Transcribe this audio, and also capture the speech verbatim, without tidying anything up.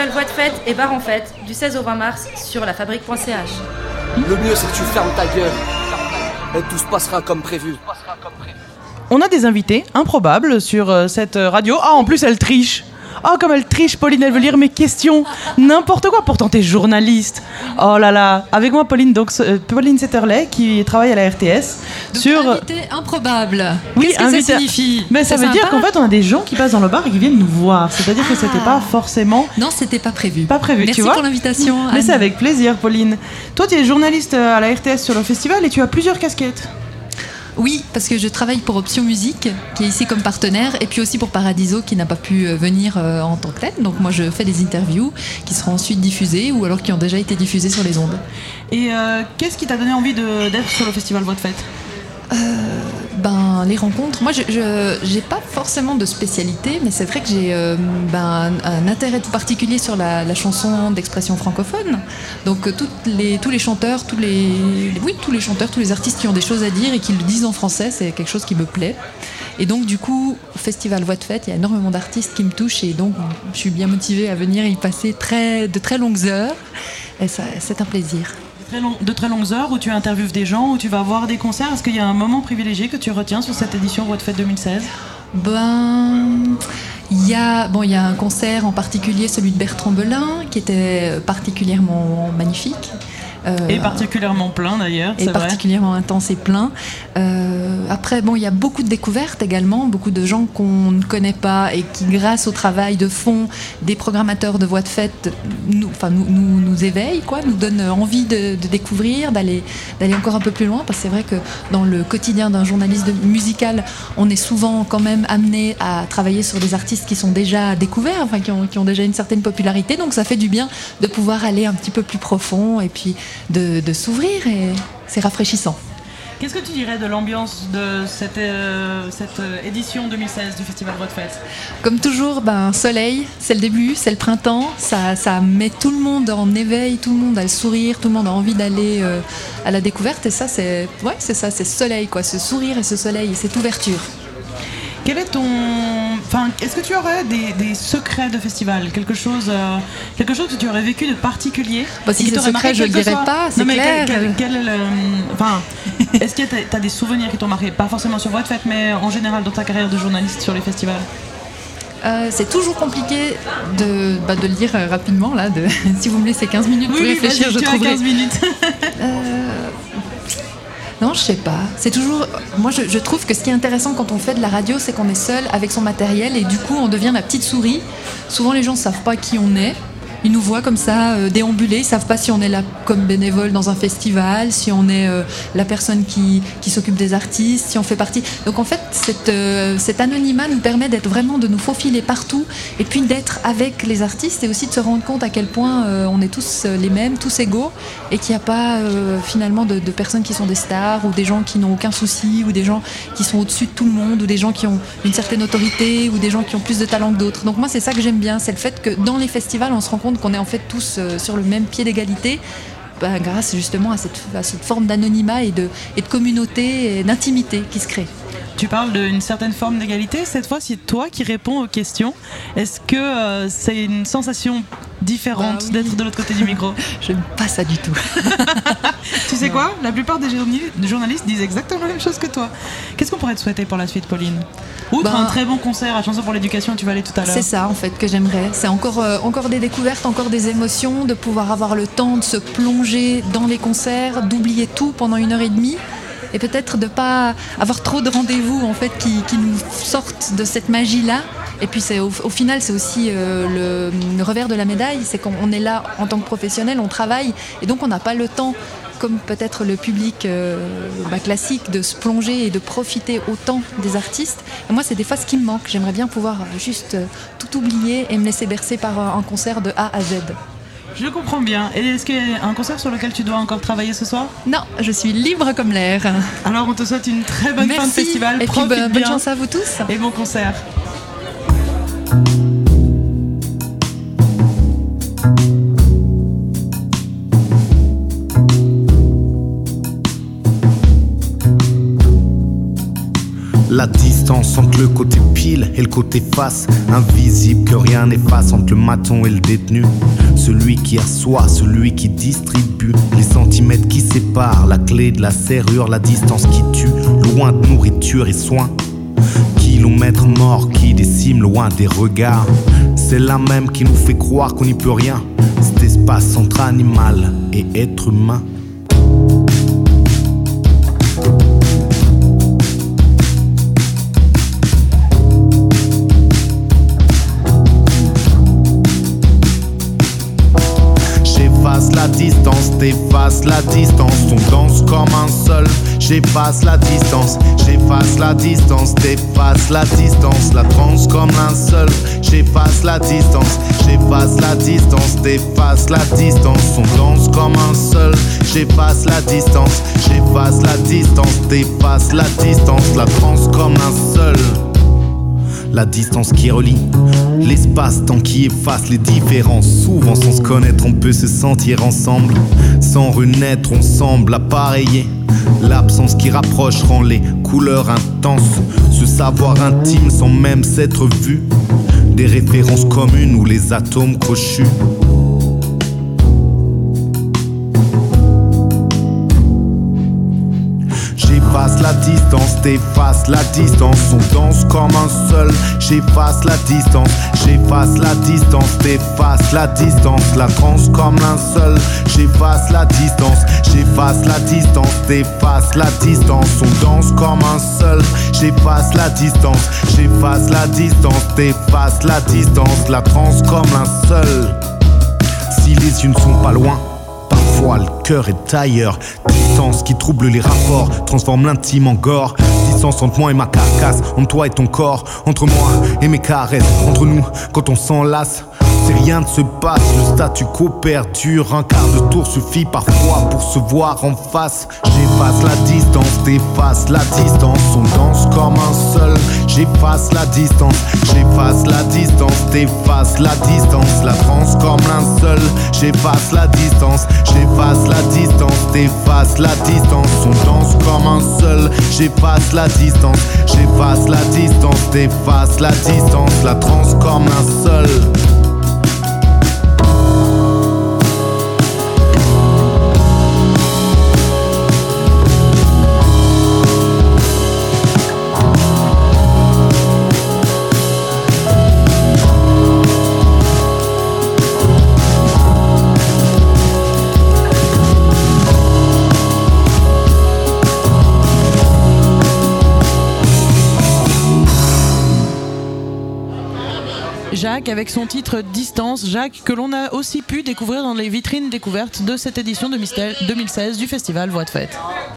festival Voix de Fête et Bar en Fête du seize au vingt mars sur la fabrique point c h. Le mieux c'est que tu fermes ta gueule et tout se passera comme prévu. On a des invités improbables sur euh, cette radio. Ah, en plus elle triche. Oh, comme elle triche, Pauline, elle veut lire mes questions. N'importe quoi, pourtant t'es journaliste. Oh là là. Avec moi, Pauline, donc, euh, Pauline Setterley, qui travaille à la R T S. Donc, sur... invité improbable. Oui, Qu'est-ce que invité... ça signifie? Mais ça C'est veut sympa. dire qu'en fait, on a des gens qui passent dans le bar et qui viennent nous voir. C'est-à-dire ah. que c'était pas forcément... Non, c'était pas prévu. Pas prévu, Merci tu vois. pour l'invitation, Mais Anne. c'est avec plaisir, Pauline. Toi, tu es journaliste à la R T S sur le festival et tu as plusieurs casquettes. Oui, parce que je travaille pour Option Musique, qui est ici comme partenaire, et puis aussi pour Paradiso, qui n'a pas pu venir euh, en tant que tel. Donc moi, je fais des interviews qui seront ensuite diffusées, ou alors qui ont déjà été diffusées sur les ondes. Et euh, qu'est-ce qui t'a donné envie de, d'être sur le festival Voix de Fête ? Euh, ben, les rencontres. Moi, je n'ai pas forcément de spécialité, mais c'est vrai que j'ai euh, ben, un, un intérêt tout particulier sur la, la chanson d'expression francophone. Donc, euh, toutes les, tous les chanteurs, tous les, oui, tous les chanteurs, tous les artistes qui ont des choses à dire et qui le disent en français, c'est quelque chose qui me plaît. Et donc, du coup, au Festival Voix de Fête, il y a énormément d'artistes qui me touchent et donc, je suis bien motivée à venir y passer très, de très longues heures. Et ça, c'est un plaisir. Très long, de très longues heures où tu interviews des gens, où tu vas voir des concerts. Est-ce qu'il y a un moment privilégié que tu retiens sur cette édition Voix de Fête deux mille seize ? Ben, il y a, bon, il y a un concert en particulier, celui de Bertrand Belin, qui était particulièrement magnifique. Euh, et particulièrement plein d'ailleurs, et c'est vrai. particulièrement intense et plein. Euh, après, bon, il y a beaucoup de découvertes également, beaucoup de gens qu'on ne connaît pas et qui, grâce au travail de fond des programmateurs de Voix de Fête, nous, enfin, nous, nous, nous éveillent, quoi, nous donnent envie de, de découvrir, d'aller, d'aller encore un peu plus loin, parce que c'est vrai que dans le quotidien d'un journaliste de, musical, on est souvent quand même amené à travailler sur des artistes qui sont déjà découverts, enfin, qui ont, qui ont déjà une certaine popularité, donc ça fait du bien de pouvoir aller un petit peu plus profond et puis De, de s'ouvrir et c'est rafraîchissant. Qu'est-ce que tu dirais de l'ambiance de cette, euh, cette édition deux mille seize du Festival Voix de Fête ? Comme toujours, ben, soleil, c'est le début, c'est le printemps, ça, ça met tout le monde en éveil, tout le monde a le sourire, tout le monde a envie d'aller euh, à la découverte et ça c'est, ouais, c'est ça, c'est ce soleil, quoi, ce sourire et ce soleil et cette ouverture. Quel est ton... Enfin, est-ce que tu aurais des, des secrets de festival, quelque chose, euh, quelque chose que tu aurais vécu de particulier? Bah, si c'est secret, je le dirais soit... pas, c'est non, mais clair. Quel, quel, quel est le... Enfin, est-ce que tu as des souvenirs qui t'ont marqué, pas forcément sur Voix de Fête, mais en général dans ta carrière de journaliste sur les festivals? Euh, c'est toujours compliqué de, bah, de le dire euh, rapidement, là, de, si vous me laissez quinze minutes pour oui, réfléchir, je tu trouverai... as quinze minutes. euh... Non, je sais pas. C'est toujours. Moi, je, je trouve que ce qui est intéressant quand on fait de la radio, c'est qu'on est seul avec son matériel et du coup, on devient la petite souris. Souvent, les gens ne savent pas qui on est. Ils nous voient comme ça euh, déambuler, ils savent pas si on est là comme bénévole dans un festival, si on est euh, la personne qui, qui s'occupe des artistes, si on fait partie. Donc en fait, cette, euh, cet anonymat nous permet d'être vraiment, de nous faufiler partout et puis d'être avec les artistes et aussi de se rendre compte à quel point euh, on est tous les mêmes, tous égaux et qu'il n'y a pas euh, finalement de, de personnes qui sont des stars ou des gens qui n'ont aucun souci ou des gens qui sont au-dessus de tout le monde ou des gens qui ont une certaine autorité ou des gens qui ont plus de talent que d'autres. Donc moi, c'est ça que j'aime bien, c'est le fait que dans les festivals, on se rend compte qu'on est en fait tous euh, sur le même pied d'égalité, bah, grâce justement à cette, à cette forme d'anonymat et de, et de communauté et d'intimité qui se crée. Tu parles d'une certaine forme d'égalité. Cette fois, c'est toi qui réponds aux questions. Est-ce que euh, c'est une sensation différente bah oui. d'être de l'autre côté du micro? J'aime pas ça du tout. Tu sais non. quoi? La plupart des journalistes disent exactement la même chose que toi. Qu'est-ce qu'on pourrait te souhaiter pour la suite, Pauline? Outre ben, un très bon concert à Chanson pour l'éducation, tu vas aller tout à l'heure. C'est ça en fait que j'aimerais. C'est encore, euh, encore des découvertes, encore des émotions, de pouvoir avoir le temps de se plonger dans les concerts, d'oublier tout pendant une heure et demie. Et peut-être de ne pas avoir trop de rendez-vous en fait, qui, qui nous sortent de cette magie-là. Et puis c'est, au, au final, c'est aussi euh, le, le revers de la médaille, c'est qu'on est là en tant que professionnel, on travaille, et donc on n'a pas le temps, comme peut-être le public euh, bah, classique, de se plonger et de profiter autant des artistes. Et moi, c'est des fois ce qui me manque. J'aimerais bien pouvoir juste euh, tout oublier et me laisser bercer par un concert de A à Z. Je comprends bien. Et est-ce qu'il y a un concert sur lequel tu dois encore travailler ce soir? Non, je suis libre comme l'air. Alors on te souhaite une très bonne Merci. fin de festival. Et puis bonne bien. chance à vous tous. Et bon concert. La distance entre entre le côté pile et le côté face, invisible que rien n'efface entre le maton et le détenu. Celui qui reçoit, celui qui distribue, les centimètres qui séparent, la clé de la serrure, la distance qui tue, loin de nourriture et soins. Kilomètres morts qui déciment loin des regards, c'est la même qui nous fait croire qu'on n'y peut rien. Cet espace entre animal et être humain. J'efface la distance, t'effaces la distance, on danse comme un seul. J'efface la distance, j'efface la distance, t'effaces la distance, la transe comme un seul. J'efface la distance, j'efface la distance, t'effaces la distance, on danse comme un seul. J'efface la distance, j'efface la distance, t'effaces la distance, la transe comme un seul. La distance qui relie l'espace-temps qui efface les différences. Souvent sans se connaître on peut se sentir ensemble. Sans renaître on semble appareillé. L'absence qui rapproche rend les couleurs intenses. Ce savoir intime sans même s'être vu. Des références communes ou les atomes crochus. J'efface la distance, t'effaces la distance, on danse comme un seul. J'efface la distance, j'efface la distance, t'effaces la distance, la transe comme un seul. J'efface la distance, j'efface la distance, t'effaces la distance, on danse comme un seul. J'efface la distance, j'efface la distance, t'effaces la distance, la transe comme un seul. Si les yeux ne sont pas loin, parfois le cœur est ailleurs. Distance qui trouble les rapports, transforme l'intime en gore. Distance entre moi et ma carcasse, entre toi et ton corps, entre moi et mes caresses, entre nous quand on s'enlace. Si rien ne se passe, le statu quo perdure. Un quart de tour suffit parfois pour se voir en face. J'efface la distance, t'effaces la distance, on danse comme un seul. J'efface la distance, j'efface la distance, t'effaces la distance, la transe comme un seul. J'efface la distance, j'efface la distance, t'effaces la distance, on danse comme un seul. J'efface la distance, j'efface la distance, t'effaces la distance, la transe comme un seul. Jacques avec son titre Distance, Jacques que l'on a aussi pu découvrir dans les vitrines découvertes de cette édition deux mille seize du festival Voix de Fête.